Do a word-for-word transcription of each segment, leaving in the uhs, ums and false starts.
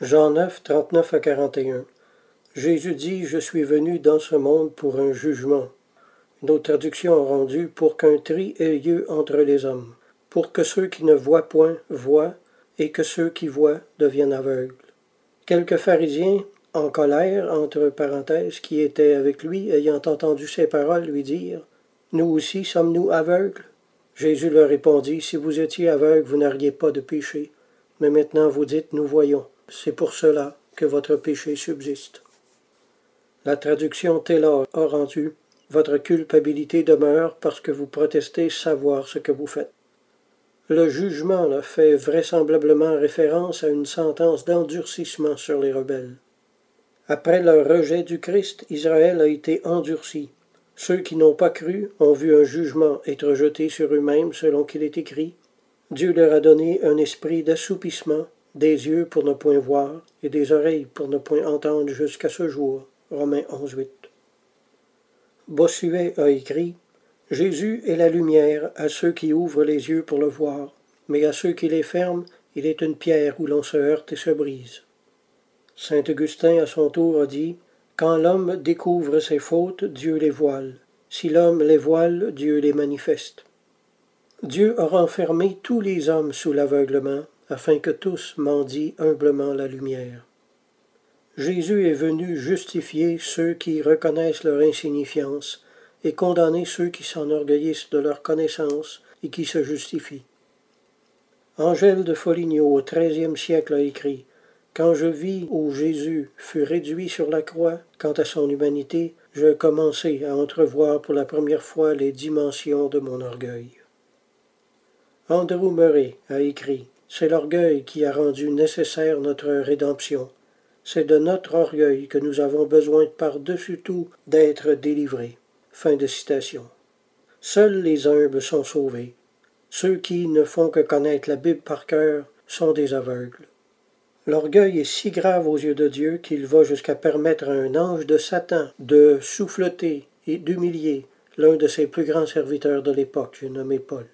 Jean neuf, trente-neuf à quarante et un. Jésus dit, je suis venu dans ce monde pour un jugement. Une autre traduction a rendu, pour qu'un tri ait lieu entre les hommes, pour que ceux qui ne voient point voient, et que ceux qui voient deviennent aveugles. Quelques pharisiens, en colère, entre parenthèses, qui étaient avec lui, ayant entendu ces paroles, lui dirent, nous aussi sommes-nous aveugles? Jésus leur répondit, si vous étiez aveugles, vous n'auriez pas de péché, mais maintenant vous dites, nous voyons. C'est pour cela que votre péché subsiste. La traduction Taylor a rendu, votre culpabilité demeure parce que vous protestez savoir ce que vous faites. Le jugement là, fait vraisemblablement référence à une sentence d'endurcissement sur les rebelles. Après leur rejet du Christ, Israël a été endurci. Ceux qui n'ont pas cru ont vu un jugement être jeté sur eux-mêmes selon qu'il est écrit. Dieu leur a donné un esprit d'assoupissement, des yeux pour ne point voir et des oreilles pour ne point entendre jusqu'à ce jour. Romains onze, huit. Bossuet a écrit « Jésus est la lumière à ceux qui ouvrent les yeux pour le voir, mais à ceux qui les ferment, il est une pierre où l'on se heurte et se brise. » Saint Augustin à son tour a dit « Quand l'homme découvre ses fautes, Dieu les voile. Si l'homme les voile, Dieu les manifeste. » Dieu a renfermé tous les hommes sous l'aveuglement, afin que tous mendient humblement la lumière. Jésus est venu justifier ceux qui reconnaissent leur insignifiance et condamner ceux qui s'enorgueillissent de leur connaissance et qui se justifient. Angèle de Foligno au treizième siècle a écrit « Quand je vis où Jésus fut réduit sur la croix, quant à son humanité, je commençai à entrevoir pour la première fois les dimensions de mon orgueil. » Andrew Murray a écrit « C'est l'orgueil qui a rendu nécessaire notre rédemption. C'est de notre orgueil que nous avons besoin par-dessus tout d'être délivrés. » Fin de citation. Seuls les humbles sont sauvés. Ceux qui ne font que connaître la Bible par cœur sont des aveugles. L'orgueil est si grave aux yeux de Dieu qu'il va jusqu'à permettre à un ange de Satan de souffleter et d'humilier l'un de ses plus grands serviteurs de l'époque, j'ai nommé Paul.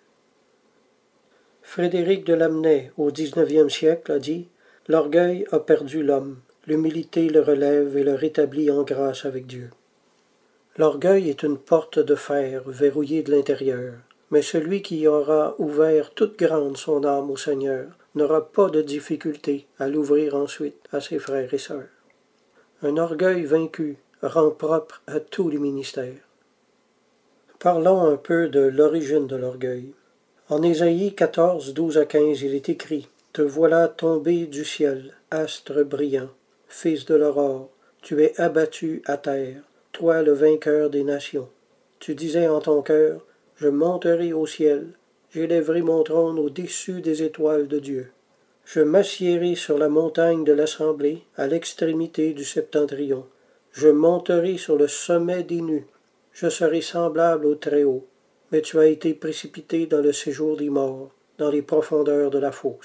Frédéric de Lamennais, au dix-neuvième siècle, a dit « L'orgueil a perdu l'homme, l'humilité le relève et le rétablit en grâce avec Dieu. » L'orgueil est une porte de fer verrouillée de l'intérieur, mais celui qui aura ouvert toute grande son âme au Seigneur n'aura pas de difficulté à l'ouvrir ensuite à ses frères et sœurs. Un orgueil vaincu rend propre à tous les ministères. Parlons un peu de l'origine de l'orgueil. En Ésaïe quatorze, douze à quinze, il est écrit « Te voilà tombé du ciel, astre brillant, fils de l'aurore, tu es abattu à terre, toi le vainqueur des nations. Tu disais en ton cœur, je monterai au ciel, j'élèverai mon trône au-dessus des étoiles de Dieu. Je m'assiérai sur la montagne de l'assemblée, à l'extrémité du septentrion. Je monterai sur le sommet des nues, je serai semblable au Très-Haut. Mais tu as été précipité dans le séjour des morts, dans les profondeurs de la fosse. »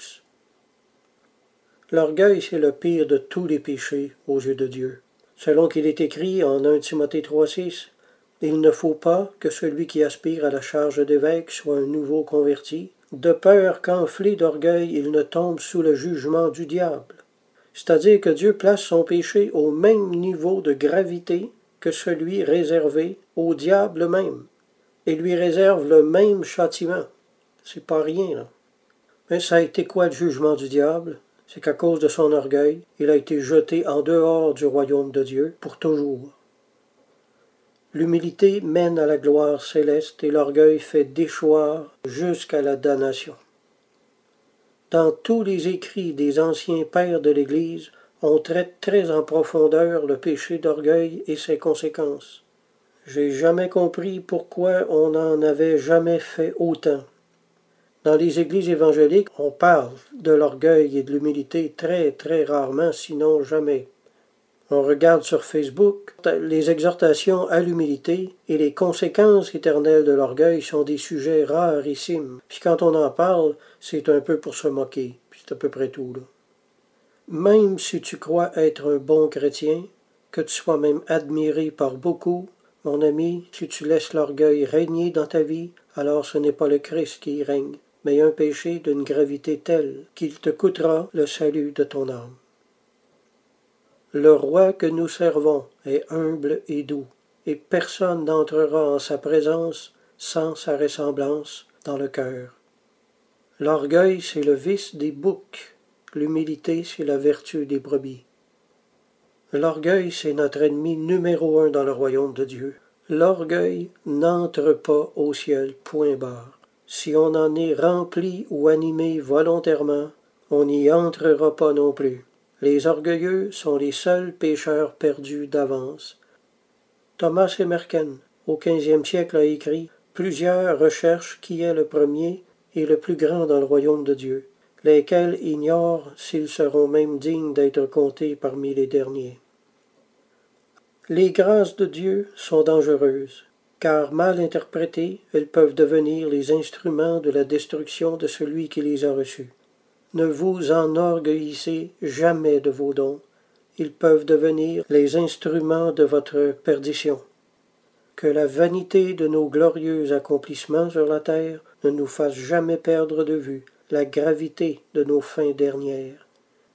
L'orgueil, c'est le pire de tous les péchés aux yeux de Dieu. Selon qu'il est écrit en premier Timothée trois, six, « Il ne faut pas que celui qui aspire à la charge d'évêque soit un nouveau converti, de peur qu'enflé d'orgueil il ne tombe sous le jugement du diable. » C'est-à-dire que Dieu place son péché au même niveau de gravité que celui réservé au diable même, et lui réserve le même châtiment. C'est pas rien, là. Mais ça a été quoi le jugement du diable? C'est qu'à cause de son orgueil, il a été jeté en dehors du royaume de Dieu pour toujours. L'humilité mène à la gloire céleste et l'orgueil fait déchoir jusqu'à la damnation. Dans tous les écrits des anciens pères de l'Église, on traite très en profondeur le péché d'orgueil et ses conséquences. J'ai jamais compris pourquoi on n'en avait jamais fait autant. Dans les églises évangéliques, on parle de l'orgueil et de l'humilité très, très rarement, sinon jamais. On regarde sur Facebook, les exhortations à l'humilité et les conséquences éternelles de l'orgueil sont des sujets rarissimes. Puis quand on en parle, c'est un peu pour se moquer. Puis c'est à peu près tout, là. Même si tu crois être un bon chrétien, que tu sois même admiré par beaucoup, mon ami, si tu laisses l'orgueil régner dans ta vie, alors ce n'est pas le Christ qui y règne, mais un péché d'une gravité telle qu'il te coûtera le salut de ton âme. Le roi que nous servons est humble et doux, et personne n'entrera en sa présence sans sa ressemblance dans le cœur. L'orgueil, c'est le vice des boucs, l'humilité, c'est la vertu des brebis. L'orgueil, c'est notre ennemi numéro un dans le royaume de Dieu. L'orgueil n'entre pas au ciel, point barre. Si on en est rempli ou animé volontairement, on n'y entrera pas non plus. Les orgueilleux sont les seuls pécheurs perdus d'avance. Thomas Emerken, au quinzième siècle, a écrit « Plusieurs recherchent qui est le premier et le plus grand dans le royaume de Dieu, lesquels ignorent s'ils seront même dignes d'être comptés parmi les derniers. » Les grâces de Dieu sont dangereuses, car mal interprétées, elles peuvent devenir les instruments de la destruction de celui qui les a reçues. Ne vous enorgueillissez jamais de vos dons, ils peuvent devenir les instruments de votre perdition. Que la vanité de nos glorieux accomplissements sur la terre ne nous fasse jamais perdre de vue la gravité de nos fins dernières.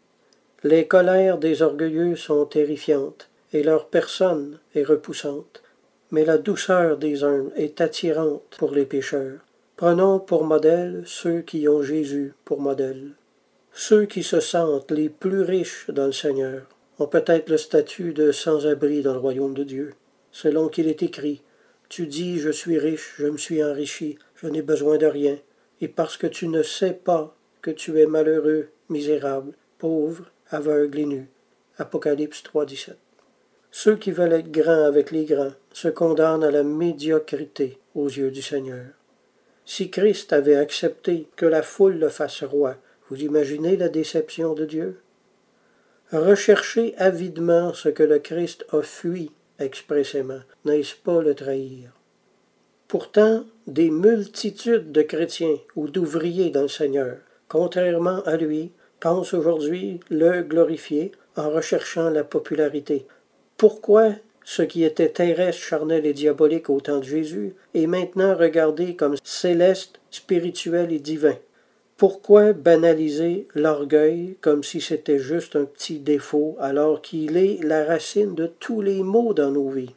Les colères des orgueilleux sont terrifiantes, et leur personne est repoussante, mais la douceur des humbles est attirante pour les pécheurs. Prenons pour modèle ceux qui ont Jésus pour modèle. Ceux qui se sentent les plus riches dans le Seigneur ont peut-être le statut de sans-abri dans le royaume de Dieu, selon qu'il est écrit « Tu dis, je suis riche, je me suis enrichi, je n'ai besoin de rien, et parce que tu ne sais pas que tu es malheureux, misérable, pauvre, aveugle et nu. » Apocalypse trois, dix-sept. Ceux qui veulent être grands avec les grands se condamnent à la médiocrité aux yeux du Seigneur. Si Christ avait accepté que la foule le fasse roi, vous imaginez la déception de Dieu? Recherchez avidement ce que le Christ a fui expressément, n'est-ce pas le trahir? Pourtant, des multitudes de chrétiens ou d'ouvriers dans le Seigneur, contrairement à lui, pensent aujourd'hui le glorifier en recherchant la popularité. Pourquoi ce qui était terrestre, charnel et diabolique au temps de Jésus est maintenant regardé comme céleste, spirituel et divin? Pourquoi banaliser l'orgueil comme si c'était juste un petit défaut alors qu'il est la racine de tous les maux dans nos vies?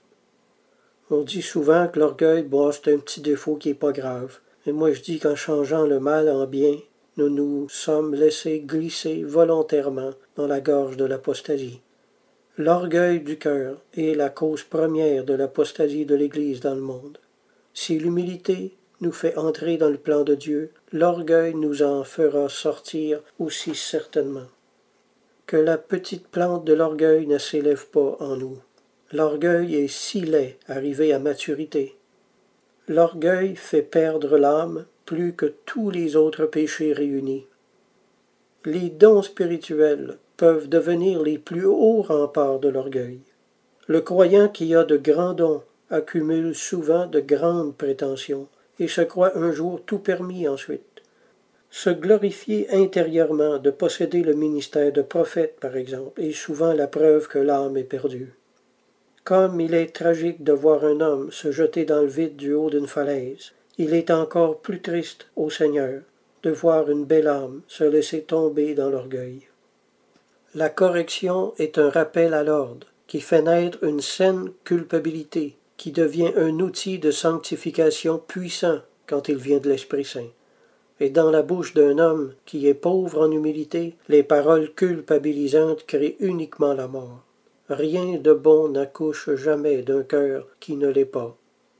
On dit souvent que l'orgueil, bon, c'est un petit défaut qui n'est pas grave. Et moi je dis qu'en changeant le mal en bien, nous nous sommes laissés glisser volontairement dans la gorge de l'apostasie. L'orgueil du cœur est la cause première de l'apostasie de l'Église dans le monde. Si l'humilité nous fait entrer dans le plan de Dieu, l'orgueil nous en fera sortir aussi certainement. Que la petite plante de l'orgueil ne s'élève pas en nous. L'orgueil est si laid arrivé à maturité. L'orgueil fait perdre l'âme plus que tous les autres péchés réunis. Les dons spirituels peuvent devenir les plus hauts remparts de l'orgueil. Le croyant qui a de grands dons accumule souvent de grandes prétentions et se croit un jour tout permis ensuite. Se glorifier intérieurement de posséder le ministère de prophète, par exemple, est souvent la preuve que l'âme est perdue. Comme il est tragique de voir un homme se jeter dans le vide du haut d'une falaise, il est encore plus triste au Seigneur de voir une belle âme se laisser tomber dans l'orgueil. La correction est un rappel à l'ordre qui fait naître une saine culpabilité qui devient un outil de sanctification puissant quand il vient de l'Esprit Saint. Et dans la bouche d'un homme qui est pauvre en humilité, les paroles culpabilisantes créent uniquement la mort. Rien de bon n'accouche jamais d'un cœur qui ne l'est pas.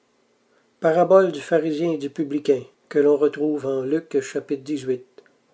Parabole du pharisien et du publicain, que l'on retrouve en Luc chapitre dix-huit.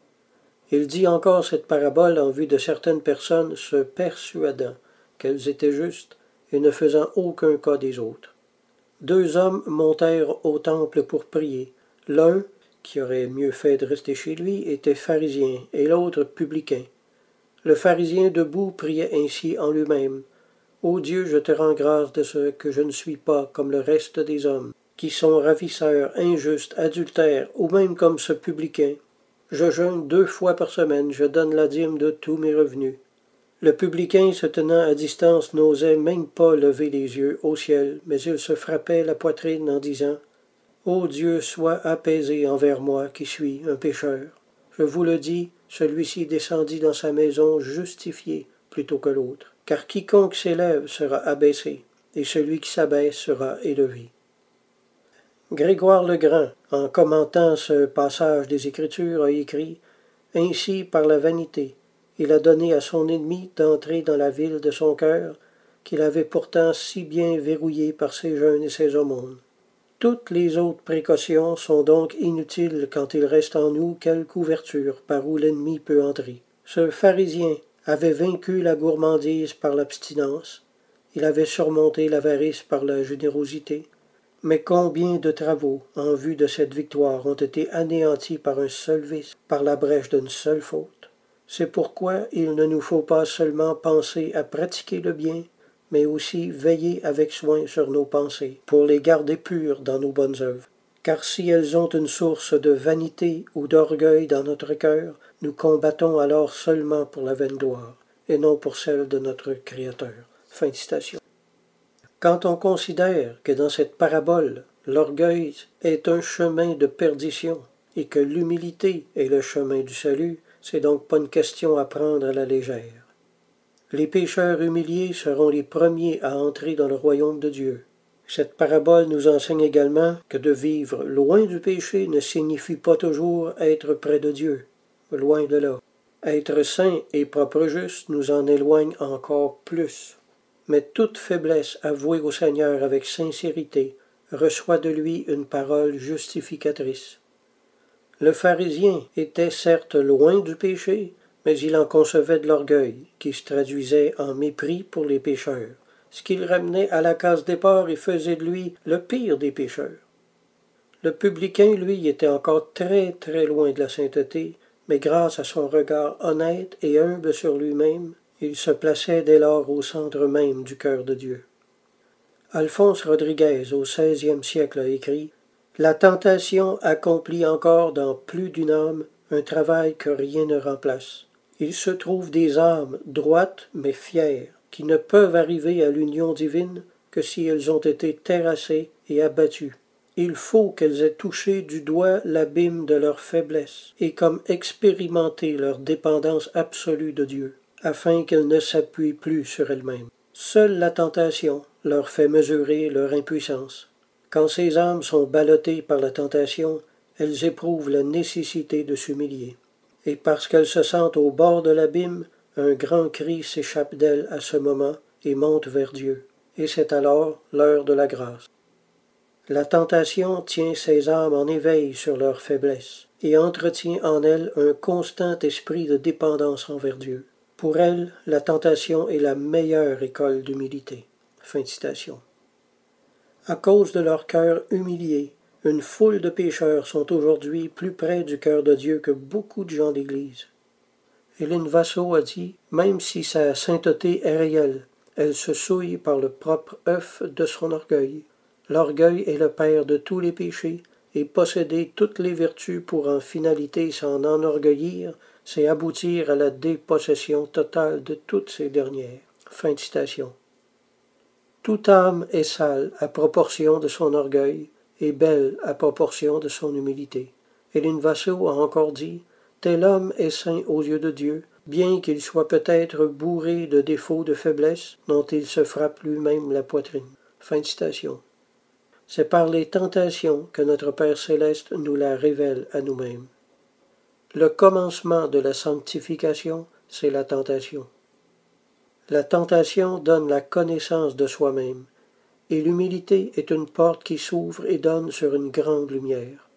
Il dit encore cette parabole en vue de certaines personnes se persuadant qu'elles étaient justes et ne faisant aucun cas des autres. Deux hommes montèrent au temple pour prier. L'un, qui aurait mieux fait de rester chez lui, était pharisien, et l'autre publicain. Le pharisien debout priait ainsi en lui-même. « Ô Dieu, je te rends grâce de ce que je ne suis pas comme le reste des hommes, qui sont ravisseurs, injustes, adultères, ou même comme ce publicain. Je jeûne deux fois par semaine, je donne la dîme de tous mes revenus. » Le publicain, se tenant à distance, n'osait même pas lever les yeux au ciel, mais il se frappait la poitrine en disant « Ô Dieu, sois apaisé envers moi qui suis un pécheur. » Je vous le dis, celui-ci descendit dans sa maison justifié plutôt que l'autre, car quiconque s'élève sera abaissé, et celui qui s'abaisse sera élevé. Grégoire le Grand, en commentant ce passage des Écritures, a écrit « Ainsi, par la vanité, il a donné à son ennemi d'entrer dans la ville de son cœur, qu'il avait pourtant si bien verrouillée par ses jeûnes et ses aumônes. Toutes les autres précautions sont donc inutiles quand il reste en nous quelque ouverture par où l'ennemi peut entrer. Ce pharisien avait vaincu la gourmandise par l'abstinence, il avait surmonté l'avarice par la générosité, mais combien de travaux en vue de cette victoire ont été anéantis par un seul vice, par la brèche d'une seule faute. C'est pourquoi il ne nous faut pas seulement penser à pratiquer le bien, mais aussi veiller avec soin sur nos pensées, pour les garder pures dans nos bonnes œuvres. Car si elles ont une source de vanité ou d'orgueil dans notre cœur, nous combattons alors seulement pour la vaine gloire, et non pour celle de notre Créateur. » Fin de citation. Quand on considère que dans cette parabole, l'orgueil est un chemin de perdition, et que l'humilité est le chemin du salut, c'est donc pas une question à prendre à la légère. Les pécheurs humiliés seront les premiers à entrer dans le royaume de Dieu. Cette parabole nous enseigne également que de vivre loin du péché ne signifie pas toujours être près de Dieu. Loin de là. Être saint et propre juste nous en éloigne encore plus. Mais toute faiblesse avouée au Seigneur avec sincérité reçoit de lui une parole justificatrice. Le pharisien était certes loin du péché, mais il en concevait de l'orgueil, qui se traduisait en mépris pour les pécheurs, ce qui le ramenait à la case départ et faisait de lui le pire des pécheurs. Le publicain, lui, était encore très très loin de la sainteté, mais grâce à son regard honnête et humble sur lui-même, il se plaçait dès lors au centre même du cœur de Dieu. Alphonse Rodriguez, au seizième siècle, a écrit « La tentation accomplit encore dans plus d'une âme un travail que rien ne remplace. Il se trouve des âmes droites mais fières, qui ne peuvent arriver à l'union divine que si elles ont été terrassées et abattues. Il faut qu'elles aient touché du doigt l'abîme de leur faiblesse et comme expérimenté leur dépendance absolue de Dieu, afin qu'elles ne s'appuient plus sur elles-mêmes. Seule la tentation leur fait mesurer leur impuissance. Quand ces âmes sont ballottées par la tentation, elles éprouvent la nécessité de s'humilier. Et parce qu'elles se sentent au bord de l'abîme, un grand cri s'échappe d'elles à ce moment et monte vers Dieu. Et c'est alors l'heure de la grâce. La tentation tient ces âmes en éveil sur leur faiblesse et entretient en elles un constant esprit de dépendance envers Dieu. Pour elles, la tentation est la meilleure école d'humilité. Fin de citation. À cause de leur cœur humilié, une foule de pécheurs sont aujourd'hui plus près du cœur de Dieu que beaucoup de gens d'Église. Hélène Vassaux a dit « Même si sa sainteté est réelle, elle se souille par le propre œuf de son orgueil. L'orgueil est le père de tous les péchés, et posséder toutes les vertus pour en finalité s'en enorgueillir, c'est aboutir à la dépossession totale de toutes ces dernières. » Fin de citation. Toute âme est sale à proportion de son orgueil, et belle à proportion de son humilité. Hélène Vassaux a encore dit « Tel homme est saint aux yeux de Dieu, bien qu'il soit peut-être bourré de défauts de faiblesse dont il se frappe lui-même la poitrine. » Fin de citation. C'est par les tentations que notre Père céleste nous la révèle à nous-mêmes. Le commencement de la sanctification, c'est la tentation. La tentation donne la connaissance de soi-même, et l'humilité est une porte qui s'ouvre et donne sur une grande lumière.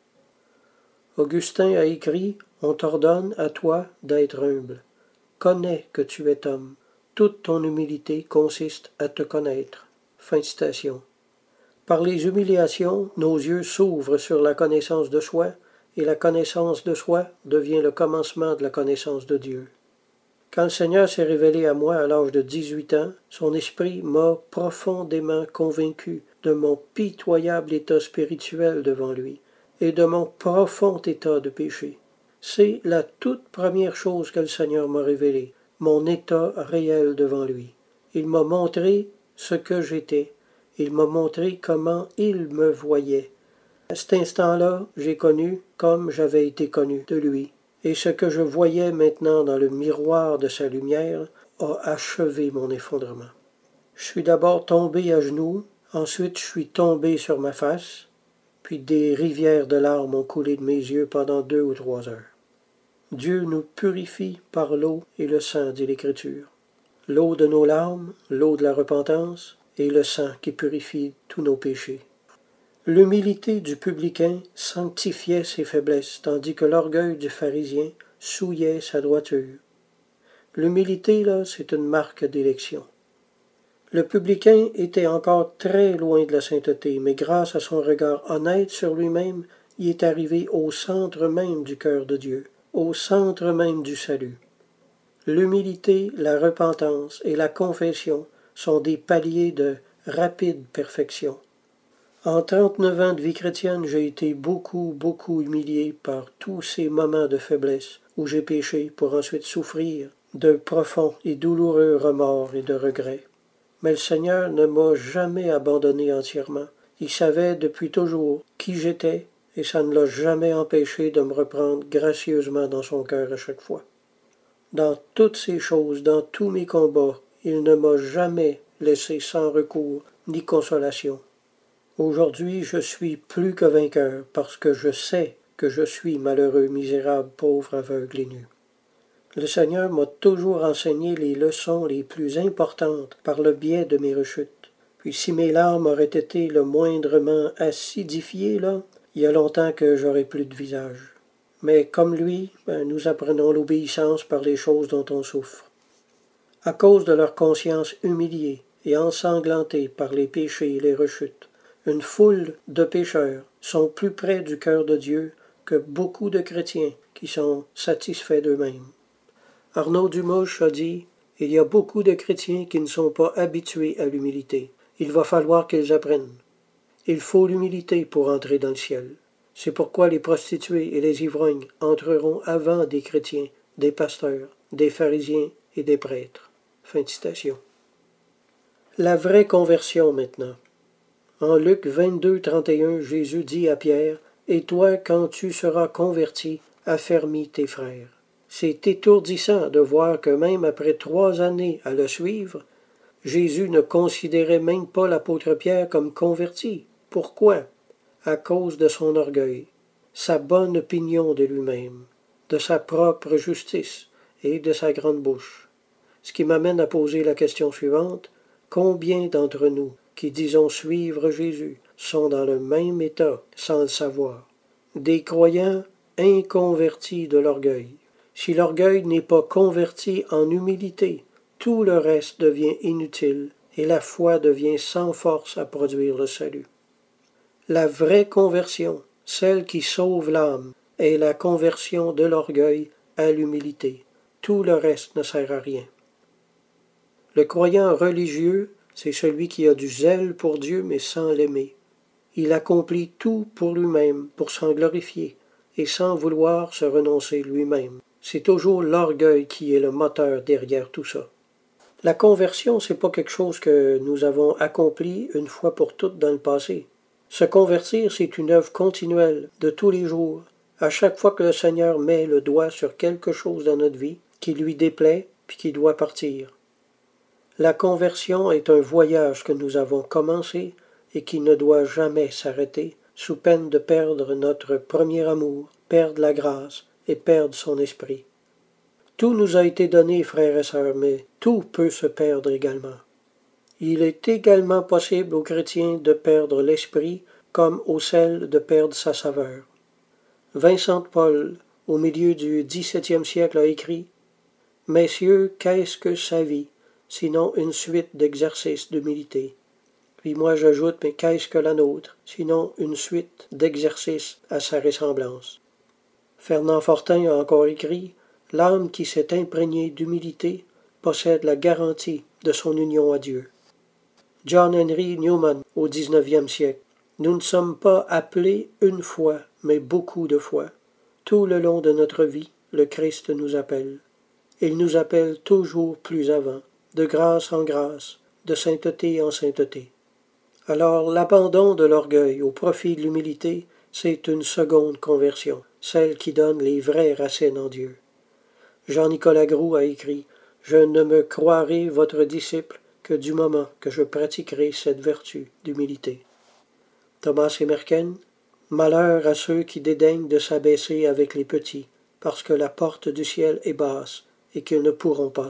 Augustin a écrit « On t'ordonne à toi d'être humble. Connais que tu es homme. Toute ton humilité consiste à te connaître. » Fin de citation. Par les humiliations, nos yeux s'ouvrent sur la connaissance de soi, et la connaissance de soi devient le commencement de la connaissance de Dieu. Quand le Seigneur s'est révélé à moi à l'âge de dix-huit ans, son esprit m'a profondément convaincu de mon pitoyable état spirituel devant lui et de mon profond état de péché. C'est la toute première chose que le Seigneur m'a révélée, mon état réel devant lui. Il m'a montré ce que j'étais. Il m'a montré comment il me voyait. À cet instant-là, j'ai connu comme j'avais été connu de lui, et ce que je voyais maintenant dans le miroir de sa lumière a achevé mon effondrement. Je suis d'abord tombé à genoux, ensuite je suis tombé sur ma face, puis des rivières de larmes ont coulé de mes yeux pendant deux ou trois heures. Dieu nous purifie par l'eau et le sang, dit l'Écriture. L'eau de nos larmes, l'eau de la repentance, et le sang qui purifie tous nos péchés. L'humilité du publicain sanctifiait ses faiblesses, tandis que l'orgueil du pharisien souillait sa droiture. L'humilité, là, c'est une marque d'élection. Le publicain était encore très loin de la sainteté, mais grâce à son regard honnête sur lui-même, il est arrivé au centre même du cœur de Dieu, au centre même du salut. L'humilité, la repentance et la confession sont des paliers de rapide perfection. En trente-neuf ans de vie chrétienne, j'ai été beaucoup, beaucoup humilié par tous ces moments de faiblesse où j'ai péché pour ensuite souffrir de profonds et douloureux remords et de regrets. Mais le Seigneur ne m'a jamais abandonné entièrement. Il savait depuis toujours qui j'étais et ça ne l'a jamais empêché de me reprendre gracieusement dans son cœur à chaque fois. Dans toutes ces choses, dans tous mes combats, il ne m'a jamais laissé sans recours ni consolation. Aujourd'hui, je suis plus que vainqueur parce que je sais que je suis malheureux, misérable, pauvre, aveugle et nu. Le Seigneur m'a toujours enseigné les leçons les plus importantes par le biais de mes rechutes. Puis si mes larmes auraient été le moindrement acidifiées, là, il y a longtemps que j'aurais plus de visage. Mais comme lui, ben, nous apprenons l'obéissance par les choses dont on souffre. À cause de leur conscience humiliée et ensanglantée par les péchés et les rechutes, une foule de pécheurs sont plus près du cœur de Dieu que beaucoup de chrétiens qui sont satisfaits d'eux-mêmes. Arnaud Dumouche a dit « Il y a beaucoup de chrétiens qui ne sont pas habitués à l'humilité. Il va falloir qu'ils apprennent. Il faut l'humilité pour entrer dans le ciel. C'est pourquoi les prostituées et les ivrognes entreront avant des chrétiens, des pasteurs, des pharisiens et des prêtres. » Fin de citation. La vraie conversion maintenant. En Luc vingt-deux, trente et un, Jésus dit à Pierre « Et toi, quand tu seras converti, affermis tes frères. » C'est étourdissant de voir que même après trois années à le suivre, Jésus ne considérait même pas l'apôtre Pierre comme converti. Pourquoi? À cause de son orgueil, sa bonne opinion de lui-même, de sa propre justice et de sa grande bouche. Ce qui m'amène à poser la question suivante. Combien d'entre nous, qui disons suivre Jésus, sont dans le même état sans le savoir? Des croyants inconvertis de l'orgueil. Si l'orgueil n'est pas converti en humilité, tout le reste devient inutile et la foi devient sans force à produire le salut. La vraie conversion, celle qui sauve l'âme, est la conversion de l'orgueil à l'humilité. Tout le reste ne sert à rien. Le croyant religieux, c'est celui qui a du zèle pour Dieu mais sans l'aimer. Il accomplit tout pour lui-même, pour s'en glorifier, et sans vouloir se renoncer lui-même. C'est toujours l'orgueil qui est le moteur derrière tout ça. La conversion, c'est pas quelque chose que nous avons accompli une fois pour toutes dans le passé. Se convertir, c'est une œuvre continuelle, de tous les jours. À chaque fois que le Seigneur met le doigt sur quelque chose dans notre vie, qui lui déplaît, puis qui doit partir. La conversion est un voyage que nous avons commencé et qui ne doit jamais s'arrêter, sous peine de perdre notre premier amour, perdre la grâce et perdre son esprit. Tout nous a été donné, frères et sœurs, mais tout peut se perdre également. Il est également possible aux chrétiens de perdre l'esprit comme au sel de perdre sa saveur. Vincent de Paul, au milieu du dix-septième siècle, a écrit « Messieurs, qu'est-ce que sa vie, sinon une suite d'exercices d'humilité ?» Puis moi j'ajoute « Mais qu'est-ce que la nôtre, sinon une suite d'exercices à sa ressemblance ?» Fernand Fortin a encore écrit « L'âme qui s'est imprégnée d'humilité possède la garantie de son union à Dieu. » John Henry Newman, au dix-neuvième siècle. Nous ne sommes pas appelés une fois, mais beaucoup de fois. Tout le long de notre vie, le Christ nous appelle. Il nous appelle toujours plus avant, de grâce en grâce, de sainteté en sainteté. Alors l'abandon de l'orgueil au profit de l'humilité, c'est une seconde conversion. celle qui donne les vraies racines en Dieu. Jean-Nicolas Groulx a écrit « Je ne me croirai votre disciple que du moment que je pratiquerai cette vertu d'humilité. » Thomas Emerken, « Malheur à ceux qui dédaignent de s'abaisser avec les petits, parce que la porte du ciel est basse et qu'ils ne pourront passer. »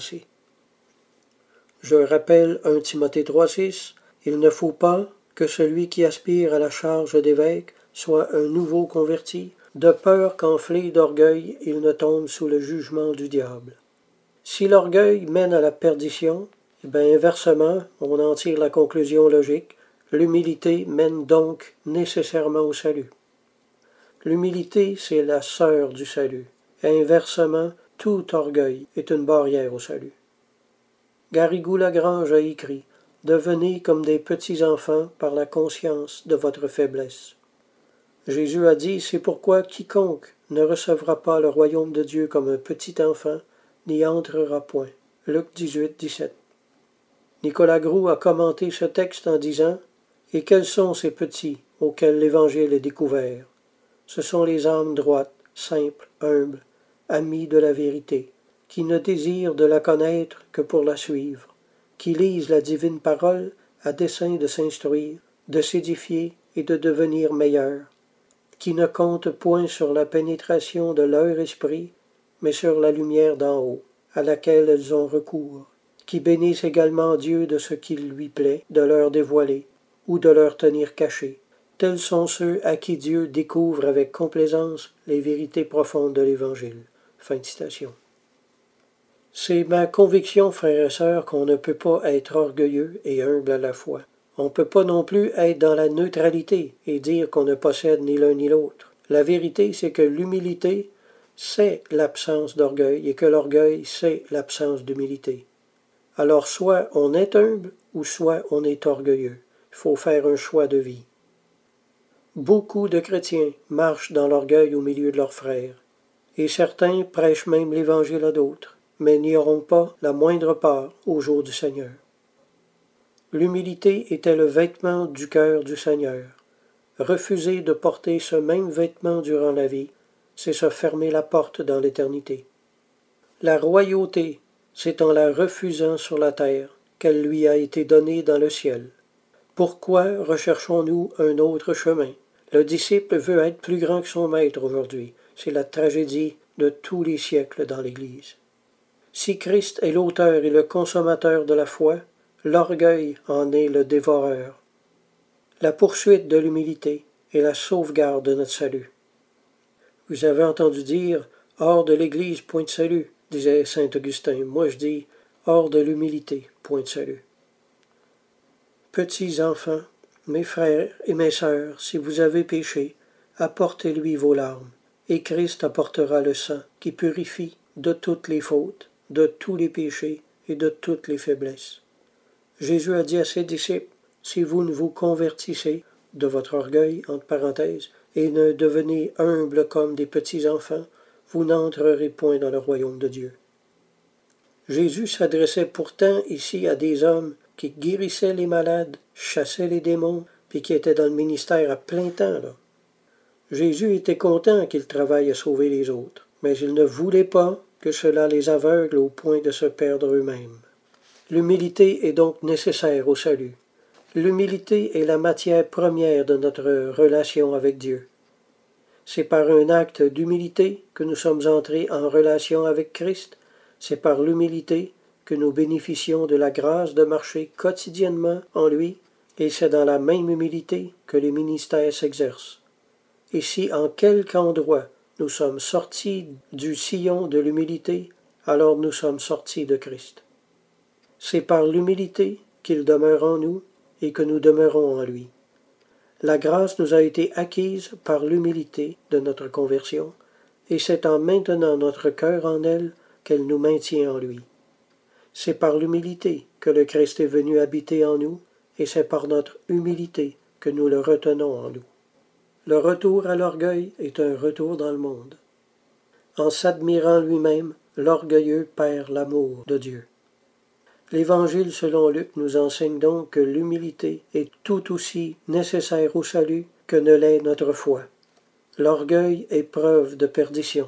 Je rappelle un Timothée trois six, « Il ne faut pas que celui qui aspire à la charge d'évêque soit un nouveau converti, de peur qu'enflé d'orgueil il ne tombe sous le jugement du diable. » Si l'orgueil mène à la perdition, eh bien inversement, on en tire la conclusion logique, l'humilité mène donc nécessairement au salut. L'humilité, c'est la sœur du salut. Inversement, tout orgueil est une barrière au salut. Garrigou-Lagrange a écrit « Devenez comme des petits enfants par la conscience de votre faiblesse. » Jésus a dit « C'est pourquoi quiconque ne recevra pas le royaume de Dieu comme un petit enfant n'y entrera point. » Luc dix-huit dix-sept. Nicolas Groulx a commenté ce texte en disant « Et quels sont ces petits auxquels l'Évangile est découvert? Ce sont les âmes droites, simples, humbles, amis de la vérité, qui ne désirent de la connaître que pour la suivre, qui lisent la divine parole à dessein de s'instruire, de s'édifier et de devenir meilleurs, qui ne comptent point sur la pénétration de leur esprit, mais sur la lumière d'en haut, à laquelle elles ont recours, qui bénissent également Dieu de ce qu'il lui plaît de leur dévoiler ou de leur tenir cachés. Tels sont ceux à qui Dieu découvre avec complaisance les vérités profondes de l'Évangile. » Fin de citation. C'est ma conviction, frères et sœurs, qu'on ne peut pas être orgueilleux et humble à la fois. On ne peut pas non plus être dans la neutralité et dire qu'on ne possède ni l'un ni l'autre. La vérité, c'est que l'humilité, c'est l'absence d'orgueil et que l'orgueil, c'est l'absence d'humilité. Alors soit on est humble ou soit on est orgueilleux. Il faut faire un choix de vie. Beaucoup de chrétiens marchent dans l'orgueil au milieu de leurs frères, et certains prêchent même l'Évangile à d'autres, mais n'y auront pas la moindre part au jour du Seigneur. L'humilité était le vêtement du cœur du Seigneur. Refuser de porter ce même vêtement durant la vie, c'est se fermer la porte dans l'éternité. La royauté, c'est en la refusant sur la terre qu'elle lui a été donnée dans le ciel. Pourquoi recherchons-nous un autre chemin? Le disciple veut être plus grand que son maître aujourd'hui. C'est la tragédie de tous les siècles dans l'Église. Si Christ est l'auteur et le consommateur de la foi, l'orgueil en est le dévoreur. La poursuite de l'humilité est la sauvegarde de notre salut. Vous avez entendu dire « hors de l'Église, point de salut », disait saint Augustin. Moi je dis « hors de l'humilité, point de salut ». Petits enfants, mes frères et mes sœurs, si vous avez péché, apportez-lui vos larmes, et Christ apportera le sang qui purifie de toutes les fautes, de tous les péchés et de toutes les faiblesses. Jésus a dit à ses disciples, si vous ne vous convertissez de votre orgueil, entre parenthèses, et ne devenez humbles comme des petits enfants, vous n'entrerez point dans le royaume de Dieu. Jésus s'adressait pourtant ici à des hommes qui guérissaient les malades, chassaient les démons, puis qui étaient dans le ministère à plein temps, là. Jésus était content qu'ils travaillent à sauver les autres, mais il ne voulait pas que cela les aveugle au point de se perdre eux-mêmes. L'humilité est donc nécessaire au salut. L'humilité est la matière première de notre relation avec Dieu. C'est par un acte d'humilité que nous sommes entrés en relation avec Christ. C'est par l'humilité que nous bénéficions de la grâce de marcher quotidiennement en lui, et c'est dans la même humilité que les ministères s'exercent. Et si en quelque endroit nous sommes sortis du sillon de l'humilité, alors nous sommes sortis de Christ. C'est par l'humilité qu'il demeure en nous et que nous demeurons en lui. La grâce nous a été acquise par l'humilité de notre conversion, et c'est en maintenant notre cœur en elle qu'elle nous maintient en lui. C'est par l'humilité que le Christ est venu habiter en nous, et c'est par notre humilité que nous le retenons en nous. Le retour à l'orgueil est un retour dans le monde. En s'admirant lui-même, l'orgueilleux perd l'amour de Dieu. L'Évangile selon Luc nous enseigne donc que l'humilité est tout aussi nécessaire au salut que ne l'est notre foi. L'orgueil est preuve de perdition.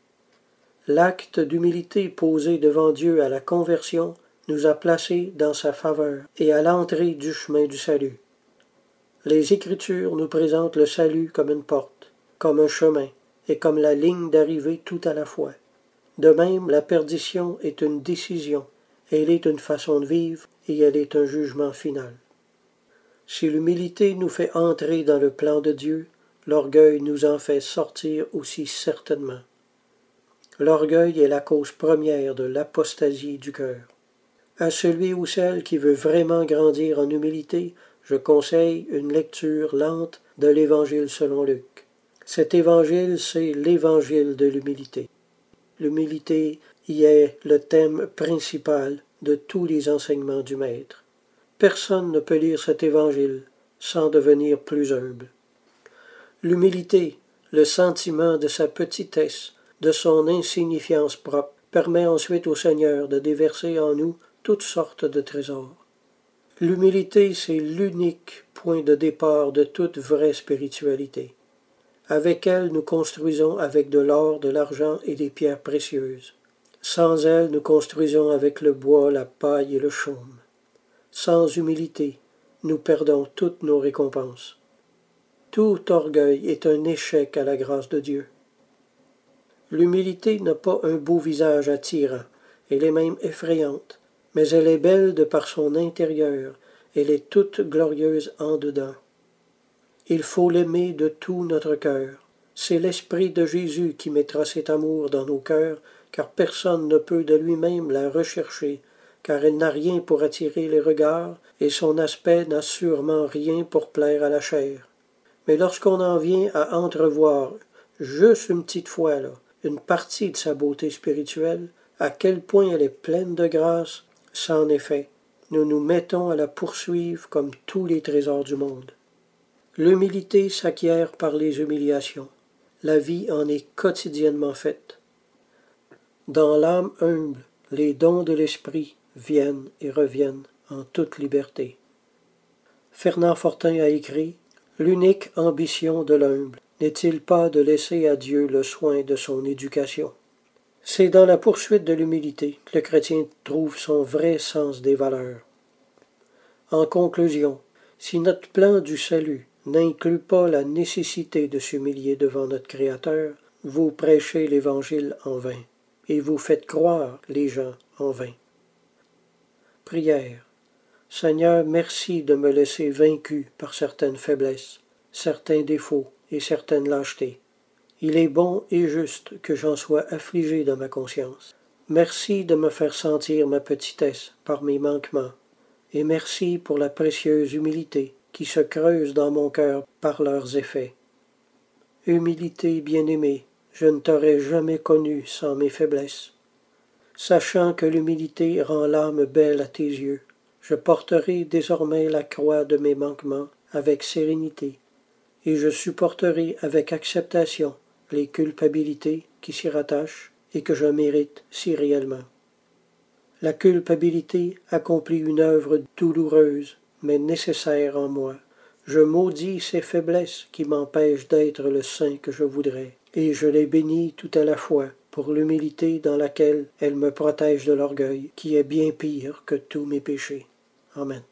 L'acte d'humilité posé devant Dieu à la conversion nous a placés dans sa faveur et à l'entrée du chemin du salut. Les Écritures nous présentent le salut comme une porte, comme un chemin et comme la ligne d'arrivée tout à la fois. De même, la perdition est une décision, elle est une façon de vivre et elle est un jugement final. Si l'humilité nous fait entrer dans le plan de Dieu, l'orgueil nous en fait sortir aussi certainement. L'orgueil est la cause première de l'apostasie du cœur. À celui ou celle qui veut vraiment grandir en humilité, je conseille une lecture lente de l'Évangile selon Luc. Cet évangile, c'est l'évangile de l'humilité. L'humilité y est le thème principal de tous les enseignements du Maître. Personne ne peut lire cet évangile sans devenir plus humble. L'humilité, le sentiment de sa petitesse, de son insignifiance propre, permet ensuite au Seigneur de déverser en nous toutes sortes de trésors. L'humilité, c'est l'unique point de départ de toute vraie spiritualité. Avec elle, nous construisons avec de l'or, de l'argent et des pierres précieuses. Sans elle, nous construisons avec le bois, la paille et le chaume. Sans humilité, nous perdons toutes nos récompenses. Tout orgueil est un échec à la grâce de Dieu. L'humilité n'a pas un beau visage attirant, elle est même effrayante, mais elle est belle de par son intérieur, elle est toute glorieuse en dedans. Il faut l'aimer de tout notre cœur. C'est l'Esprit de Jésus qui mettra cet amour dans nos cœurs, car personne ne peut de lui-même la rechercher, car elle n'a rien pour attirer les regards, et son aspect n'a sûrement rien pour plaire à la chair. Mais lorsqu'on en vient à entrevoir, juste une petite fois, là, une partie de sa beauté spirituelle, à quel point elle est pleine de grâce, ça en est fait. Nous nous mettons à la poursuivre comme tous les trésors du monde. L'humilité s'acquiert par les humiliations. La vie en est quotidiennement faite. Dans l'âme humble, les dons de l'esprit viennent et reviennent en toute liberté. Fernand Fortin a écrit « L'unique ambition de l'humble n'est-il pas de laisser à Dieu le soin de son éducation ?» C'est dans la poursuite de l'humilité que le chrétien trouve son vrai sens des valeurs. En conclusion, si notre plan du salut n'inclut pas la nécessité de s'humilier devant notre Créateur, vous prêchez l'Évangile en vain, et vous faites croire les gens en vain. Prière. Seigneur, merci de me laisser vaincu par certaines faiblesses, certains défauts et certaines lâchetés. Il est bon et juste que j'en sois affligé dans ma conscience. Merci de me faire sentir ma petitesse par mes manquements, et merci pour la précieuse humilité qui se creuse dans mon cœur par leurs effets. Humilité bien-aimée, je ne t'aurais jamais connue sans mes faiblesses. Sachant que l'humilité rend l'âme belle à tes yeux, je porterai désormais la croix de mes manquements avec sérénité, et je supporterai avec acceptation les culpabilités qui s'y rattachent et que je mérite si réellement. La culpabilité accomplit une œuvre douloureuse, mais nécessaire en moi. Je maudis ces faiblesses qui m'empêchent d'être le saint que je voudrais, et je les bénis tout à la fois pour l'humilité dans laquelle elles me protègent de l'orgueil, qui est bien pire que tous mes péchés. Amen.